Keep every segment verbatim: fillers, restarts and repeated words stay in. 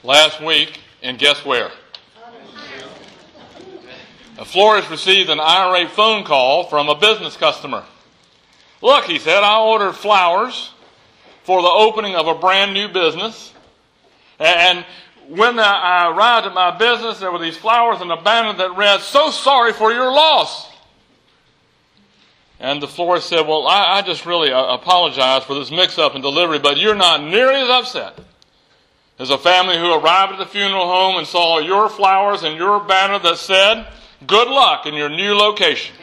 last week, and guess where? A florist received an irate phone call from a business customer. Look, he said, I ordered flowers for the opening of a brand new business. And when I arrived at my business, there were these flowers and a banner that read, "So sorry for your loss." And the florist said, well, I, I just really apologize for this mix-up in delivery, but you're not nearly as upset as a family who arrived at the funeral home and saw your flowers and your banner that said, "Good luck in your new location."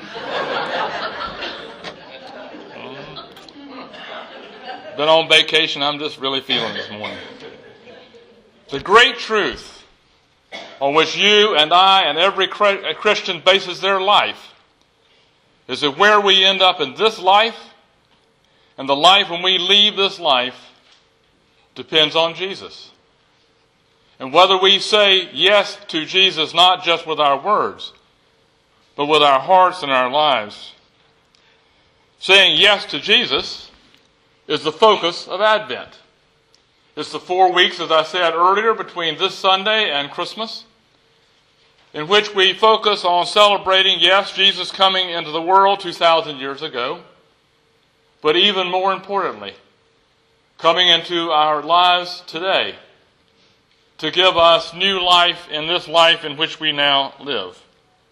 Been on vacation, I'm just really feeling this morning. The great truth on which you and I and every Christian bases their life is that where we end up in this life and the life when we leave this life depends on Jesus. And whether we say yes to Jesus not just with our words, but with our hearts and our lives. Saying yes to Jesus is the focus of Advent. It's the four weeks, as I said earlier, between this Sunday and Christmas, in which we focus on celebrating, yes, Jesus coming into the world two thousand years ago, but even more importantly, coming into our lives today to give us new life in this life in which we now live.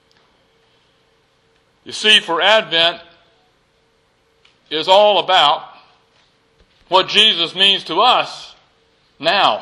You see, for Advent is all about what Jesus means to us now.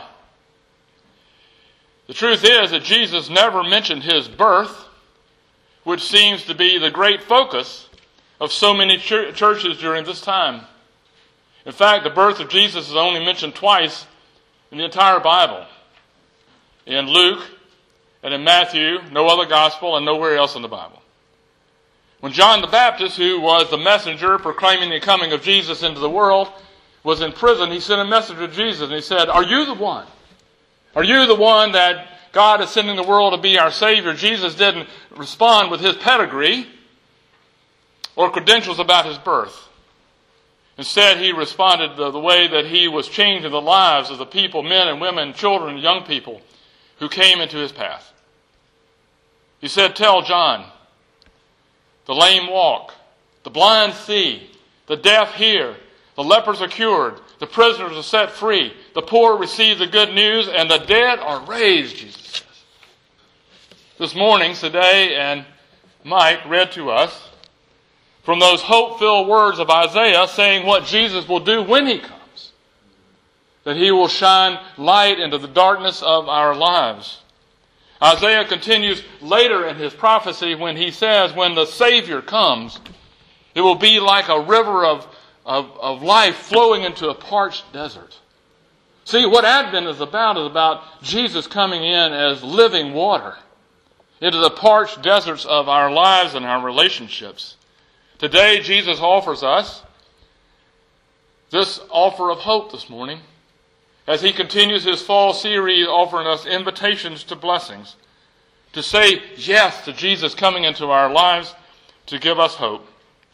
The truth is that Jesus never mentioned his birth, which seems to be the great focus of so many ch- churches during this time. In fact, the birth of Jesus is only mentioned twice in the entire Bible. In Luke and in Matthew, no other gospel, and nowhere else in the Bible. When John the Baptist, who was the messenger proclaiming the coming of Jesus into the world, was in prison, he sent a message to Jesus and he said, "Are you the one? Are you the one that God is sending the world to be our Savior?" Jesus didn't respond with his pedigree or credentials about his birth. Instead, he responded the, the way that he was changing the lives of the people, men and women, children and young people who came into his path. He said, "Tell John, the lame walk, the blind see, the deaf hear, the lepers are cured, the prisoners are set free, the poor receive the good news, and the dead are raised," Jesus says. This morning, today, and Mike read to us from those hope-filled words of Isaiah saying what Jesus will do when he comes. That he will shine light into the darkness of our lives. Isaiah continues later in his prophecy when he says, when the Savior comes, it will be like a river of Of, of life flowing into a parched desert. See, what Advent is about is about Jesus coming in as living water into the parched deserts of our lives and our relationships. Today, Jesus offers us this offer of hope this morning as he continues his fall series offering us invitations to blessings, to say yes to Jesus coming into our lives to give us hope.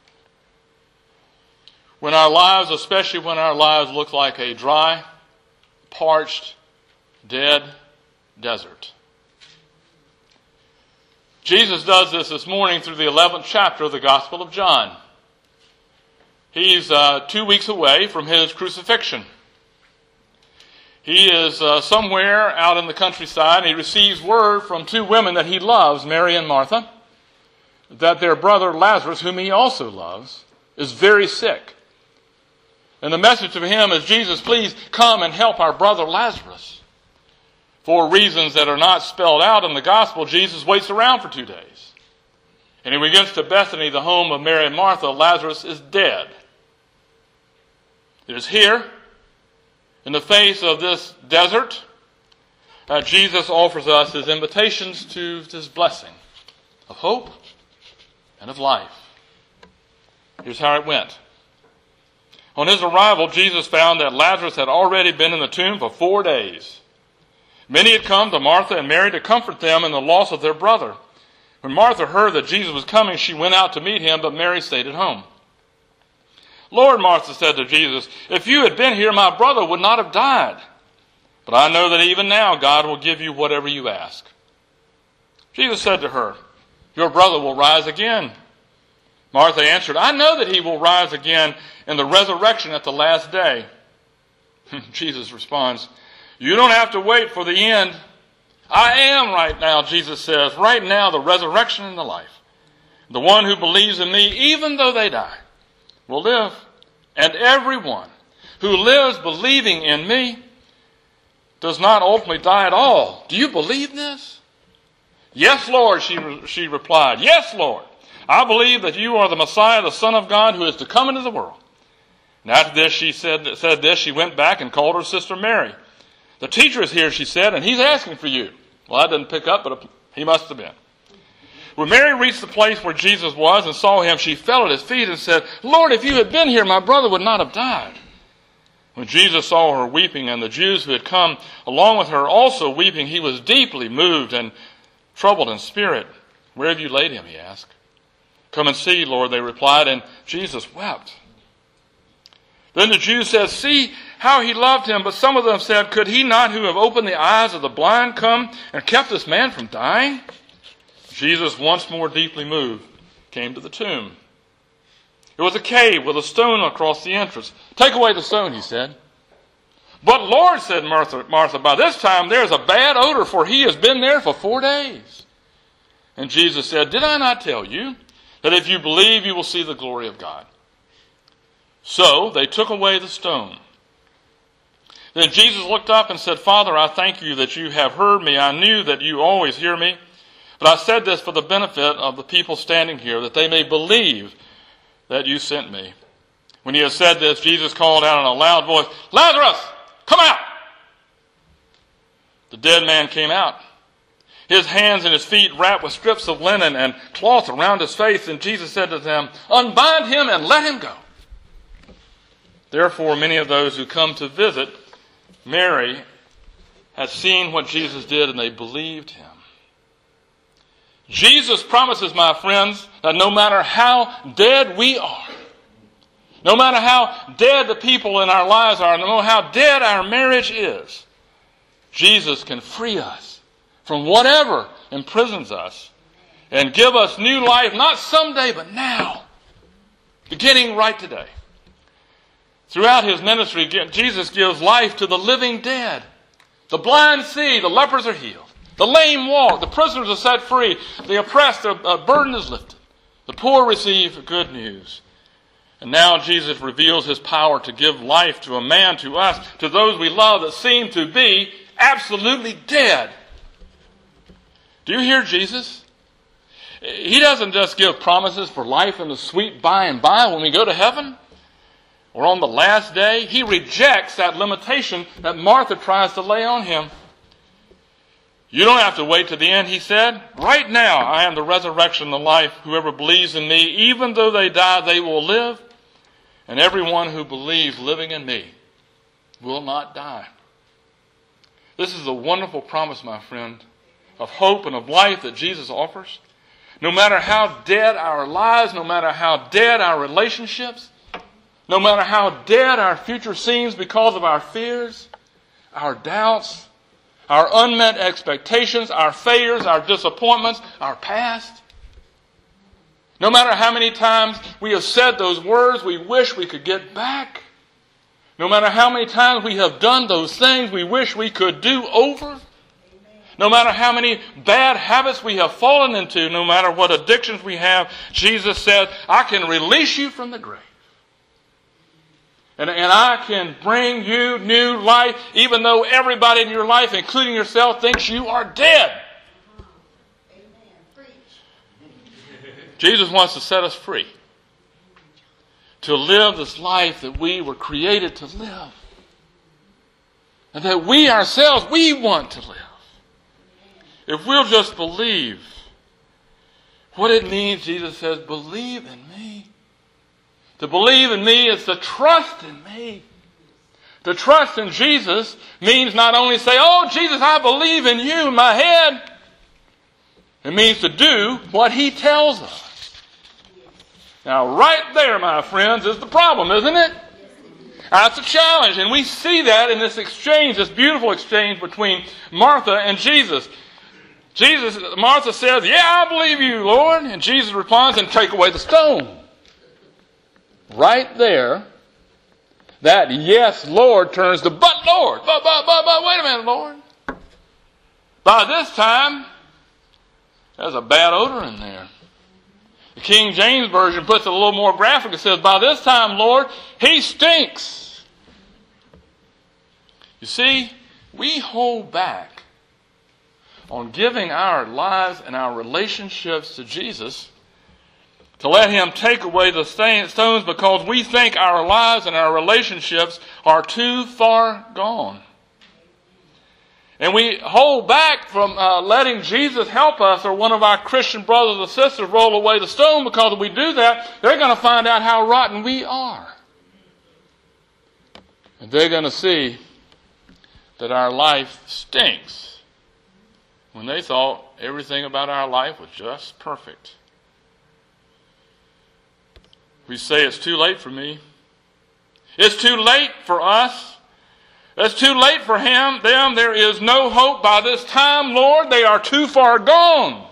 When our lives, especially when our lives look like a dry, parched, dead desert. Jesus does this this morning through the eleventh chapter of the Gospel of John. He's uh, two weeks away from his crucifixion. He is uh, somewhere out in the countryside, and he receives word from two women that he loves, Mary and Martha, that their brother Lazarus, whom he also loves, is very sick. And the message to him is, Jesus, please come and help our brother Lazarus. For reasons that are not spelled out in the gospel, Jesus waits around for two days. And when he gets to Bethany, the home of Mary and Martha, Lazarus is dead. It is here, in the face of this desert, that Jesus offers us his invitations to this blessing of hope and of life. Here's how it went. On his arrival, Jesus found that Lazarus had already been in the tomb for four days. Many had come to Martha and Mary to comfort them in the loss of their brother. When Martha heard that Jesus was coming, she went out to meet him, but Mary stayed at home. "Lord," Martha said to Jesus, "if you had been here, my brother would not have died. But I know that even now God will give you whatever you ask." Jesus said to her, "Your brother will rise again." Martha answered, "I know that he will rise again in the resurrection at the last day." Jesus responds, "You don't have to wait for the end. I am right now," Jesus says, "right now the resurrection and the life. The one who believes in me, even though they die, will live. And everyone who lives believing in me does not ultimately die at all." Do you believe this? "Yes, Lord," she, she replied. "Yes, Lord. I believe that you are the Messiah, the Son of God, who is to come into the world." And after this, she said, said this, she went back and called her sister Mary. "The teacher is here," she said, "and he's asking for you." Well, I didn't pick up, but he must have been. When Mary reached the place where Jesus was and saw him, she fell at his feet and said, "Lord, if you had been here, my brother would not have died." When Jesus saw her weeping, and the Jews who had come along with her also weeping, he was deeply moved and troubled in spirit. "Where have you laid him?" he asked. "Come and see, Lord," they replied, and Jesus wept. Then the Jews said, "See how he loved him." But some of them said, "Could he not who have opened the eyes of the blind come and kept this man from dying?" Jesus, once more deeply moved, came to the tomb. It was a cave with a stone across the entrance. "Take away the stone," he said. "But Lord," said Martha, Martha, "by this time there is a bad odor, for he has been there for four days." And Jesus said, "Did I not tell you that if you believe, you will see the glory of God?" So they took away the stone. Then Jesus looked up and said, "Father, I thank you that you have heard me. I knew that you always hear me. But I said this for the benefit of the people standing here, that they may believe that you sent me." When he had said this, Jesus called out in a loud voice, "Lazarus, come out!" The dead man came out, his hands and his feet wrapped with strips of linen and cloth around his face. And Jesus said to them, "Unbind him and let him go." Therefore, many of those who come to visit Mary had seen what Jesus did, and they believed him. Jesus promises, my friends, that no matter how dead we are, no matter how dead the people in our lives are, no matter how dead our marriage is, Jesus can free us from whatever imprisons us and give us new life, not someday, but now, beginning right today. Throughout his ministry, Jesus gives life to the living dead. The blind see, the lepers are healed. The lame walk, the prisoners are set free, the oppressed, a burden is lifted. The poor receive good news. And now Jesus reveals his power to give life to a man, to us, to those we love that seem to be absolutely dead. Do you hear Jesus? He doesn't just give promises for life in the sweet by and by when we go to heaven or on the last day. He rejects that limitation that Martha tries to lay on him. You don't have to wait to the end, he said. Right now, I am the resurrection and the life. Whoever believes in me, even though they die, they will live. And everyone who believes living in me will not die. This is a wonderful promise, my friend, of hope and of life that Jesus offers. No matter how dead our lives, no matter how dead our relationships, no matter how dead our future seems because of our fears, our doubts, our unmet expectations, our failures, our disappointments, our past. No matter how many times we have said those words we wish we could get back. No matter how many times we have done those things we wish we could do over. No matter how many bad habits we have fallen into, no matter what addictions we have, Jesus said, I can release you from the grave. And, and I can bring you new life, even though everybody in your life, including yourself, thinks you are dead. Amen. Jesus wants to set us free to live this life that we were created to live. And that we ourselves, we want to live. If we'll just believe what it means, Jesus says, believe in me. To believe in me is to trust in me. To trust in Jesus means not only say, oh, Jesus, I believe in you in my head. It means to do what he tells us. Now, right there, my friends, is the problem, isn't it? That's a challenge. And we see that in this exchange, this beautiful exchange between Martha and Jesus. Jesus, Martha says, yeah, I believe you, Lord. And Jesus responds, and take away the stone. Right there, that yes, Lord turns to but Lord. But, but, but, but, wait a minute, Lord. By this time, there's a bad odor in there. The King James Version puts it a little more graphic. It says, by this time, Lord, he stinks. You see, we hold back on giving our lives and our relationships to Jesus to let him take away the stones because we think our lives and our relationships are too far gone. And we hold back from uh, letting Jesus help us or one of our Christian brothers or sisters roll away the stone, because if we do that, they're going to find out how rotten we are. And they're going to see that our life stinks when they thought everything about our life was just perfect. We say it's too late for me. It's too late for us. It's too late for him, them. There is no hope by this time, Lord. They are too far gone.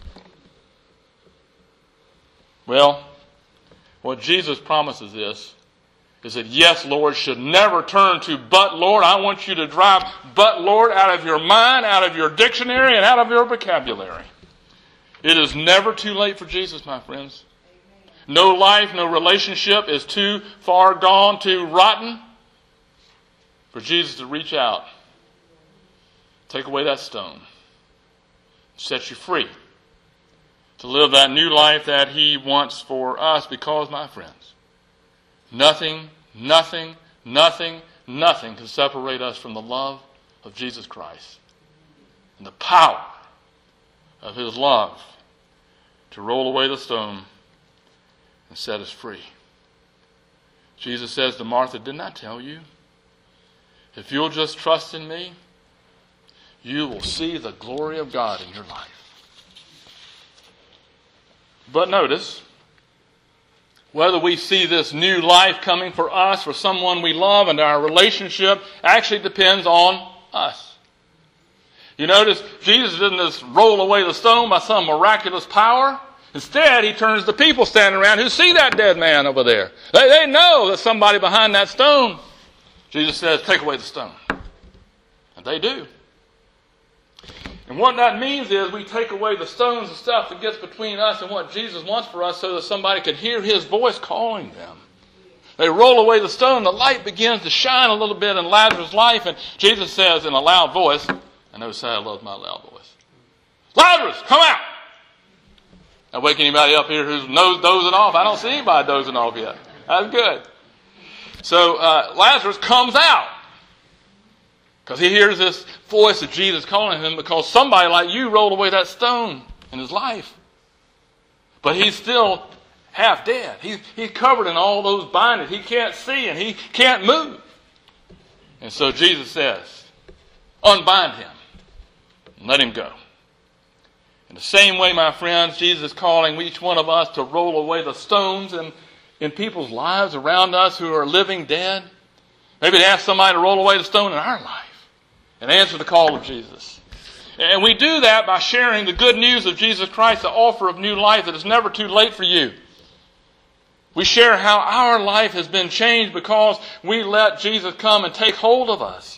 Well, what Jesus promises is, is that yes, Lord should never turn to but Lord. I want you to drive but Lord out of your mind, out of your dictionary, and out of your vocabulary. It is never too late for Jesus, my friends. No life, no relationship is too far gone, too rotten for Jesus to reach out, take away that stone, set you free to live that new life that he wants for us. Because, my friends, nothing, nothing, nothing, nothing can separate us from the love of Jesus Christ and the power of his love to roll away the stone and set us free. Jesus says to Martha, didn't I tell you? If you'll just trust in me, you will see the glory of God in your life. But notice, whether we see this new life coming for us, for someone we love, and our relationship actually depends on us. You notice Jesus didn't just roll away the stone by some miraculous power. Instead, he turns to people standing around who see that dead man over there. They, they know there's somebody behind that stone. Jesus says, take away the stone. And they do. And what that means is we take away the stones and stuff that gets between us and what Jesus wants for us so that somebody can hear his voice calling them. They roll away the stone. The light begins to shine a little bit in Lazarus' life. And Jesus says in a loud voice, I know Sarah loves my loud voice, Lazarus, come out! I wake anybody up here who's dozing off? I don't see anybody dozing off yet. That's good. So uh, Lazarus comes out because he hears this voice of Jesus calling him, because somebody like you rolled away that stone in his life. But he's still half dead. He's, he's covered in all those bindings. He can't see and he can't move. And so Jesus says, unbind him and let him go. In the same way, my friends, Jesus is calling each one of us to roll away the stones in, in people's lives around us who are living dead. Maybe to ask somebody to roll away the stone in our life and answer the call of Jesus. And we do that by sharing the good news of Jesus Christ, the offer of new life that is never too late for you. We share how our life has been changed because we let Jesus come and take hold of us.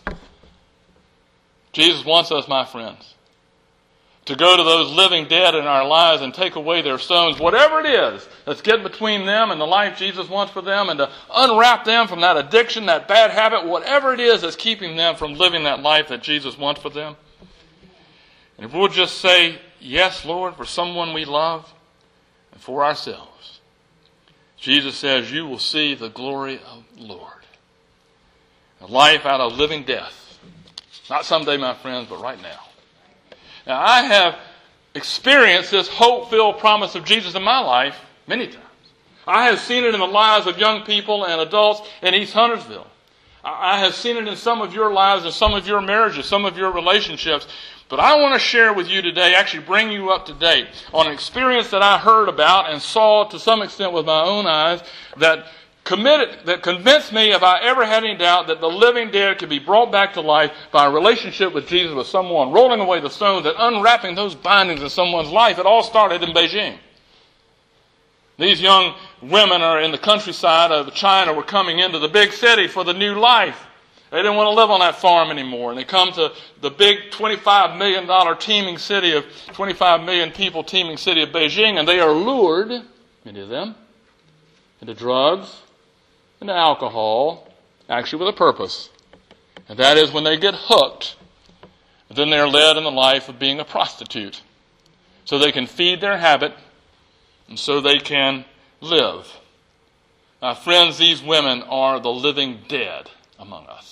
Jesus wants us, my friends, to go to those living dead in our lives and take away their stones, whatever it is that's getting between them and the life Jesus wants for them, and to unwrap them from that addiction, that bad habit, whatever it is that's keeping them from living that life that Jesus wants for them. And if we'll just say, yes, Lord, for someone we love and for ourselves, Jesus says, you will see the glory of the Lord. A life out of living death. Not someday, my friends, but right now. Now, I have experienced this hope-filled promise of Jesus in my life many times. I have seen it in the lives of young people and adults in East Huntersville. I have seen it in some of your lives and some of your marriages, some of your relationships. But I want to share with you today, actually bring you up to date on an experience that I heard about and saw to some extent with my own eyes that committed, that convinced me, if I ever had any doubt, that the living dead could be brought back to life by a relationship with Jesus, with someone rolling away the stones and unwrapping those bindings in someone's life. It all started in Beijing. These young women are in the countryside of China, were coming into the big city for the new life. They didn't want to live on that farm anymore. And they come to the big twenty-five million dollars teeming city of twenty-five million people teeming city of Beijing, and they are lured, many of them, into drugs, into alcohol, actually with a purpose. And that is when they get hooked, then they're led in the life of being a prostitute. So they can feed their habit, and so they can live. Now, friends, these women are the living dead among us.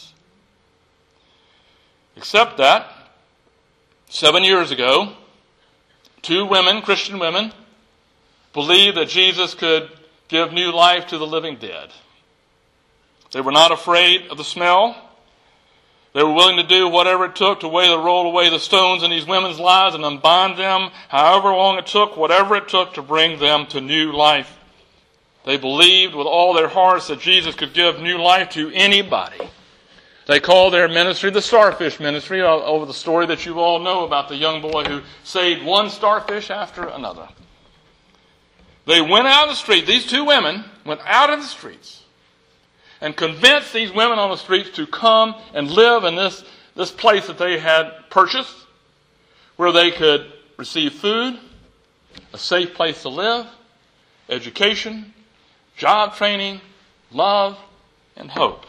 Except that, seven years ago, two women, Christian women, believed that Jesus could give new life to the living dead. They were not afraid of the smell. They were willing to do whatever it took to weigh the roll away the stones in these women's lives and unbind them, however long it took, whatever it took to bring them to new life. They believed with all their hearts that Jesus could give new life to anybody. They called their ministry the Starfish Ministry, over the story that you all know about the young boy who saved one starfish after another. They went out in the street, these two women went out in the streets and convinced these women on the streets to come and live in this, this place that they had purchased, where they could receive food, a safe place to live, education, job training, love, and hope.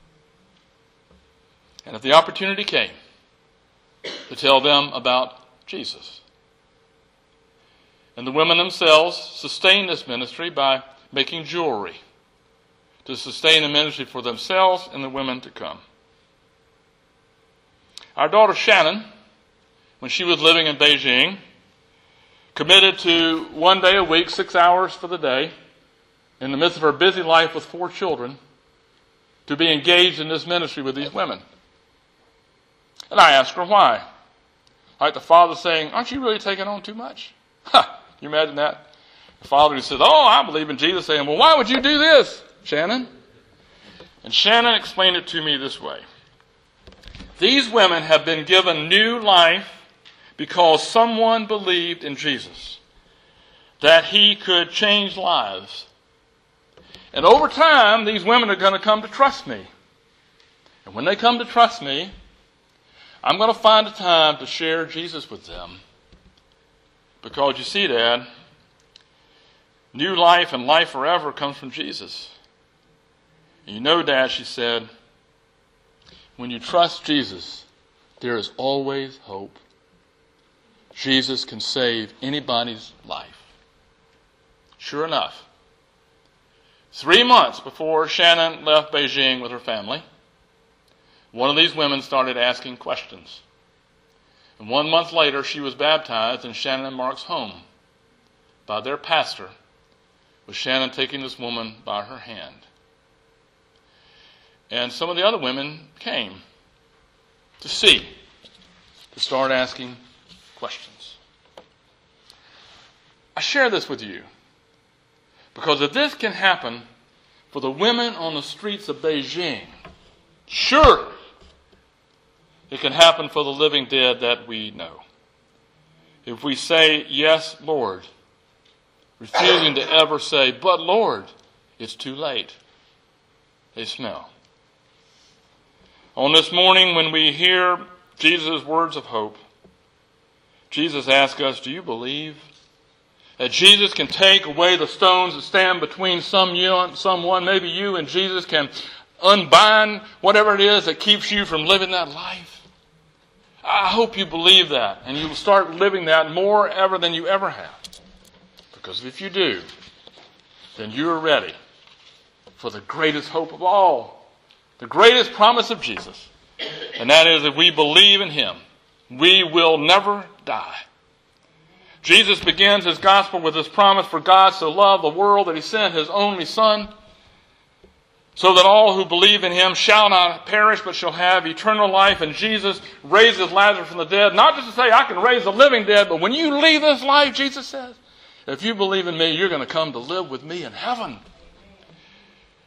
And if the opportunity came to tell them about Jesus. And the women themselves sustained this ministry by making jewelry to sustain the ministry for themselves and the women to come. Our daughter Shannon, when she was living in Beijing, committed to one day a week, six hours for the day, in the midst of her busy life with four children, to be engaged in this ministry with these women. And I asked her why. Like the father saying, aren't you really taking on too much? Ha! Can you imagine that? The father who says, oh, I believe in Jesus, saying, well, why would you do this, Shannon? And Shannon explained it to me this way. These women have been given new life because someone believed in Jesus, that he could change lives. And over time, these women are going to come to trust me. And when they come to trust me, I'm going to find a time to share Jesus with them. Because you see, Dad, new life and life forever comes from Jesus. And you know, Dad, she said, when you trust Jesus, there is always hope. Jesus can save anybody's life. Sure enough, three months before Shannon left Beijing with her family, one of these women started asking questions. And one month later, she was baptized in Shannon and Mark's home by their pastor, with Shannon taking this woman by her hand. And some of the other women came to see, to start asking questions. I share this with you because if this can happen for the women on the streets of Beijing, sure, it can happen for the living dead that we know. If we say, yes, Lord, refusing to ever say, but Lord, it's too late. They smell. On this morning, when we hear Jesus' words of hope, Jesus asks us, do you believe that Jesus can take away the stones that stand between some you and someone? Maybe you and Jesus can unbind whatever it is that keeps you from living that life. I hope you believe that, and you will start living that more ever than you ever have. Because if you do, then you are ready for the greatest hope of all, the greatest promise of Jesus. And that is, if we believe in him, we will never die. Jesus begins his gospel with this promise, for God so loved the world that he sent his only Son, so that all who believe in him shall not perish, but shall have eternal life. And Jesus raises Lazarus from the dead, not just to say, I can raise the living dead, but when you leave this life, Jesus says, if you believe in me, you're going to come to live with me in heaven.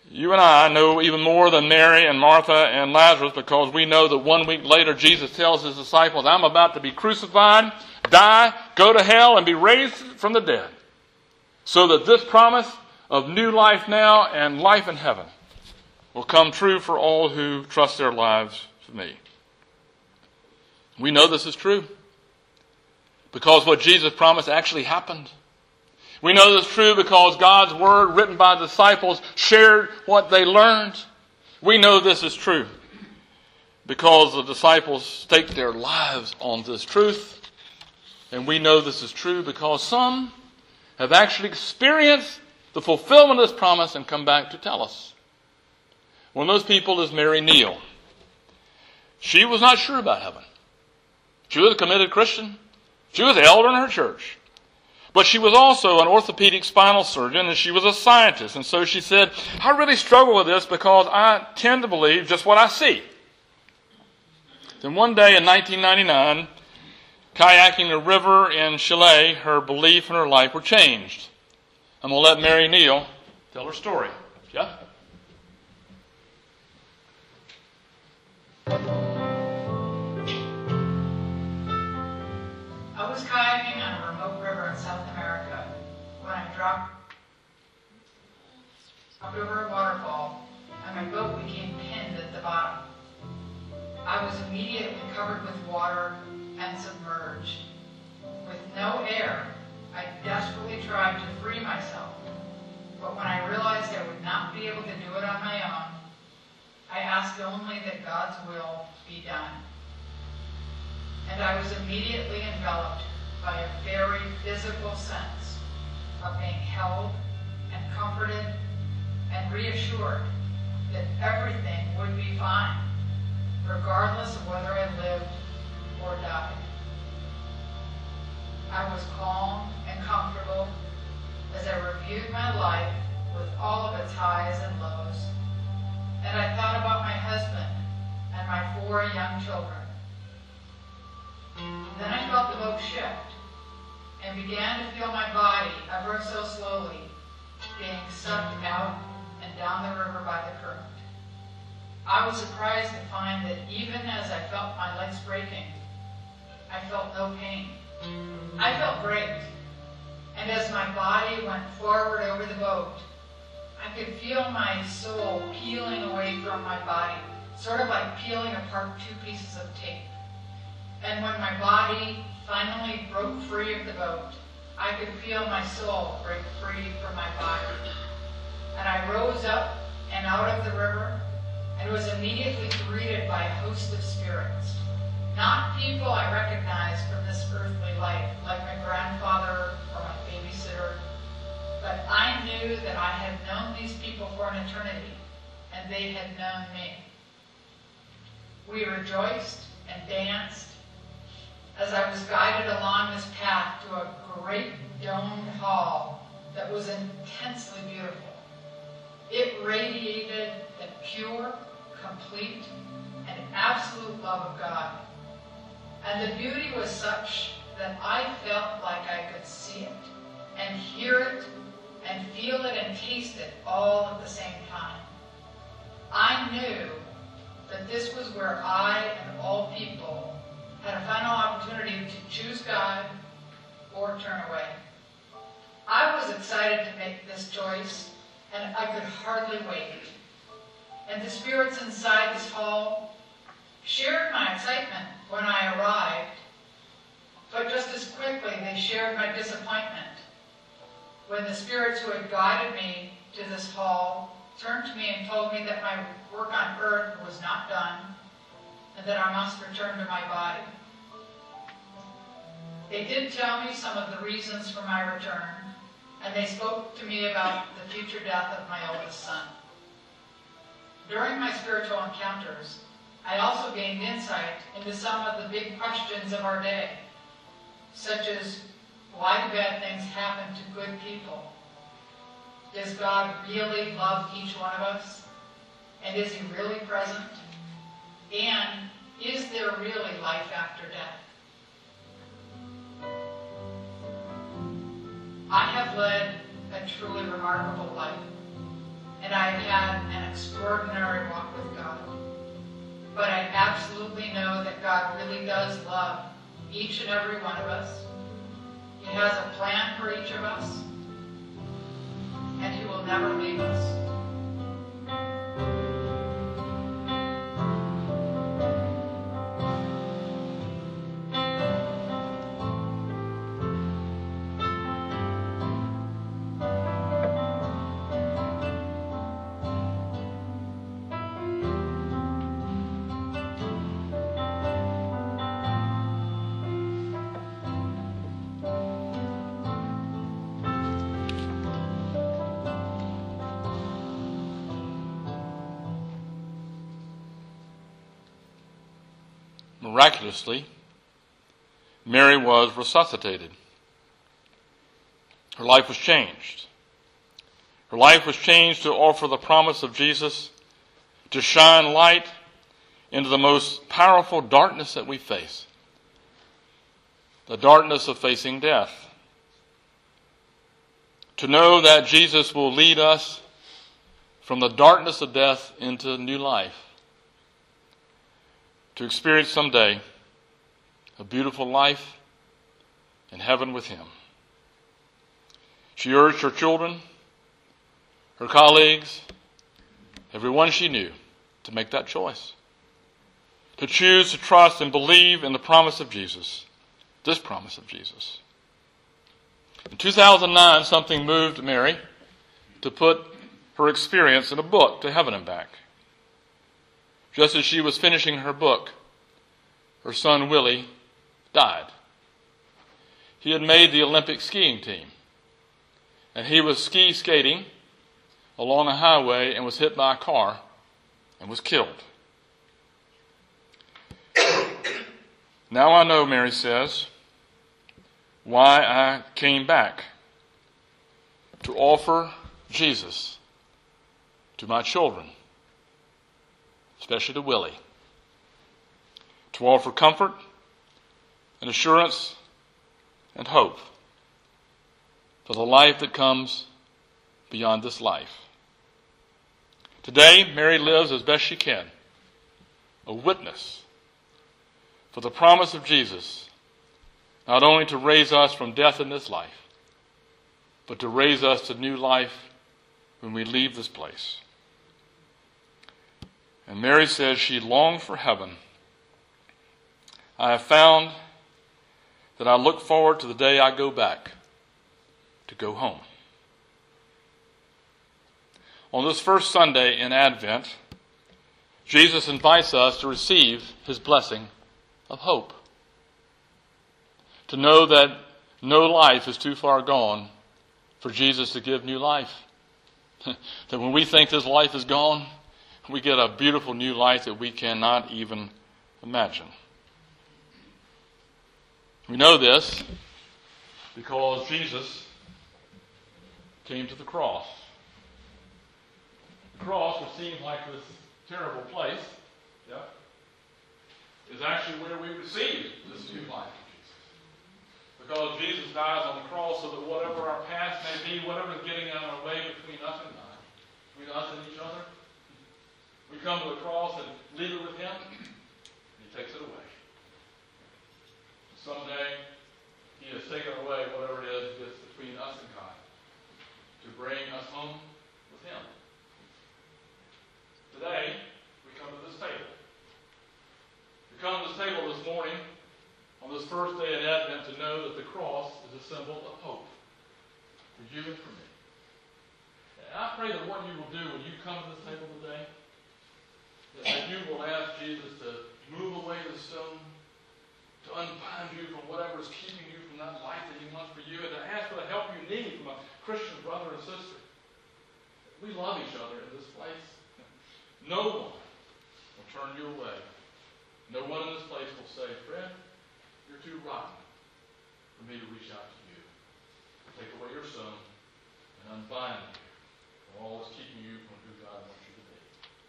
You and I know even more than Mary and Martha and Lazarus, because we know that one week later Jesus tells his disciples, I'm about to be crucified, die, go to hell, and be raised from the dead. So that this promise of new life now and life in heaven will come true for all who trust their lives to me. We know this is true because what Jesus promised actually happened. We know this is true because God's word written by the disciples shared what they learned. We know this is true because the disciples staked their lives on this truth. And we know this is true because some have actually experienced the fulfillment of this promise and come back to tell us. One of those people is Mary Neal. She was not sure about heaven. She was a committed Christian. She was an elder in her church. But she was also an orthopedic spinal surgeon, and she was a scientist. And so she said, I really struggle with this because I tend to believe just what I see. Then one day in nineteen ninety-nine, kayaking a river in Chile, her belief and her life were changed. I'm going to let Mary Neal tell her story. Jeff? I was kayaking on a remote river in South America when I dropped over a waterfall and my boat became pinned at the bottom. I was immediately covered with water and submerged. With no air, I desperately tried to free myself, but when I realized I would not be able to do it on my own, I asked only that God's will be done. And I was immediately enveloped by a very physical sense of being held and comforted and reassured that everything would be fine, regardless of whether I lived or died. I was calm and comfortable as I reviewed my life with all of its highs and lows, and I thought about my husband and my four young children. Then I felt the boat shift and began to feel my body, ever so slowly, being sucked out and down the river by the current. I was surprised to find that even as I felt my legs breaking, I felt no pain. I felt great. And as my body went forward over the boat, I could feel my soul peeling away from my body, sort of like peeling apart two pieces of tape. And when my body finally broke free of the boat, I could feel my soul break free from my body. And I rose up and out of the river and was immediately greeted by a host of spirits. Not people I recognized from this earthly life, like my grandfather or my babysitter, but I knew that I had known these people for an eternity, and they had known me. We rejoiced and danced as I was guided along this path to a great domed hall that was intensely beautiful. It radiated the pure, complete, and absolute love of God. And the beauty was such that I felt like I could see it, and hear it, and feel it, and taste it all at the same time. I knew that this was where I and all people had a final opportunity to choose God or turn away. I was excited to make this choice, and I could hardly wait. And the spirits inside this hall shared my excitement when I arrived, but just as quickly they shared my disappointment when the spirits who had guided me to this hall turned to me and told me that my work on earth was not done and that I must return to my body. They did tell me some of the reasons for my return, and they spoke to me about the future death of my oldest son. During my spiritual encounters, I also gained insight into some of the big questions of our day, such as, why do bad things happen to good people? Does God really love each one of us? And is He really present? And is there really life after death? I have led a truly remarkable life, and I have had extraordinary walk with God. But I absolutely know that God really does love each and every one of us. He has a plan for each of us, and He will never leave us. Miraculously, Mary was resuscitated. Her life was changed. Her life was changed to offer the promise of Jesus, to shine light into the most powerful darkness that we face, the darkness of facing death. To know that Jesus will lead us from the darkness of death into new life. To experience someday a beautiful life in heaven with Him. She urged her children, her colleagues, everyone she knew to make that choice. To choose to trust and believe in the promise of Jesus, this promise of Jesus. In two thousand nine, something moved Mary to put her experience in a book, To Heaven and Back. Just as she was finishing her book, her son Willie died. He had made the Olympic skiing team, and he was ski skating along a highway and was hit by a car and was killed. Now I know, Mary says, why I came back to offer Jesus to my children, especially to Willie, to offer comfort and assurance and hope for the life that comes beyond this life. Today, Mary lives as best she can, a witness for the promise of Jesus, not only to raise us from death in this life, but to raise us to new life when we leave this place. And Mary says she longed for heaven. I have found that I look forward to the day I go back, to go home. On this first Sunday in Advent, Jesus invites us to receive His blessing of hope. To know that no life is too far gone for Jesus to give new life. That when we think this life is gone, we get a beautiful new life that we cannot even imagine. We know this because Jesus came to the cross. The cross, which seems like this terrible place, yeah, is actually where we receive this new life of Jesus. Because Jesus dies on the cross so that whatever our past may be, whatever is getting in our way between us and God, between us and each other, we come to the cross and leave it with Him, and He takes it away. Someday, He has taken away whatever it is that gets between us and God to bring us home with Him. Today, we come to this table. We come to this table this morning on this first day in Advent to know that the cross is a symbol of hope for you and for me. And I pray that what you will do when you come to this table today, that you will ask Jesus to move away the stone, to unbind you from whatever is keeping you from that life that He wants for you, and to ask for the help you need from a Christian brother or sister. We love each other in this place. No one will turn you away. No one in this place will say, "Fred, you're too rotten for me to reach out to you. Take away your son and unbind you from all that's keeping you from who God wants you to be."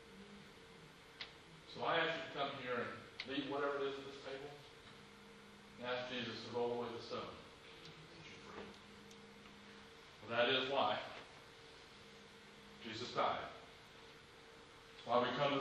So I ask you to come here and leave whatever it is at this table and ask Jesus to roll away the stone and set you free. Well, that is why Jesus died.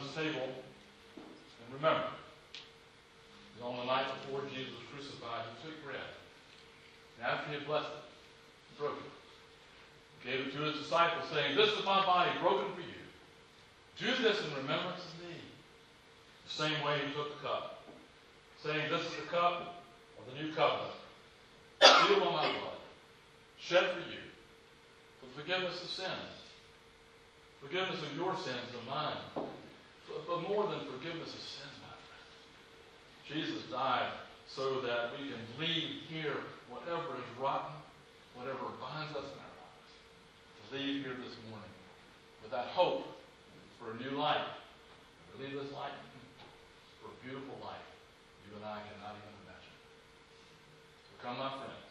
this table and remember that on the night before Jesus was crucified, he took bread. And after he had blessed it, he broke it. He gave it to his disciples, saying, "This is my body broken for you. Do this in remembrance of me." The same way he took the cup, saying, "This is the cup of the new covenant, sealed by my blood, shed for you, for the forgiveness of sins. Forgiveness of your sins and mine. But more than forgiveness of sins, my friends. Jesus died so that we can leave here whatever is rotten, whatever binds us in our lives. To leave here this morning with that hope for a new life. To leave this life for a beautiful life you and I cannot even imagine. So come, my friend.